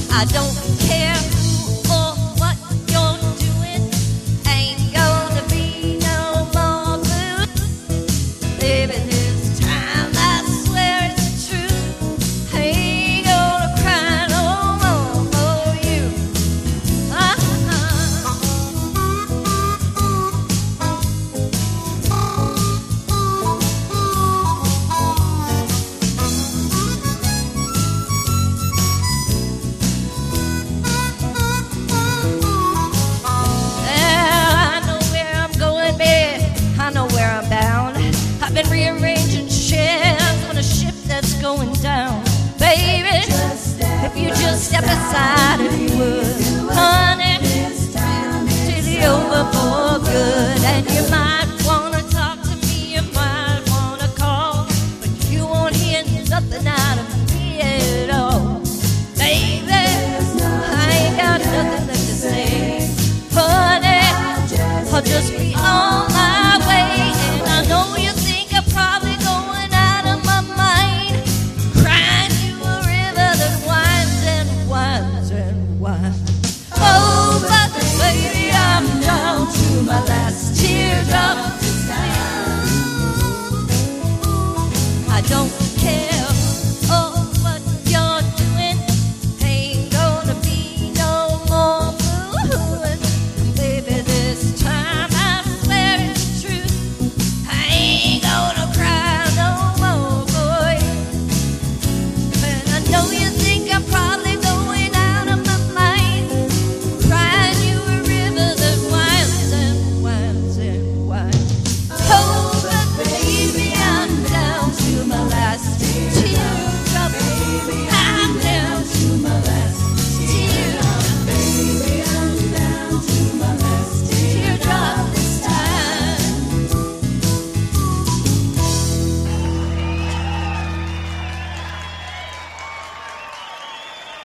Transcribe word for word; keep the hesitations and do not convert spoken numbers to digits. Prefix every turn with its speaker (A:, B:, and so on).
A: I don't care who or what you're doing. Ain't gonna be no more blue. Baby, this time I swear it's true. Ain't gonna cry no more for you. Uh-huh. I've been rearranging chairs on a ship that's going down. Baby, if you just step aside,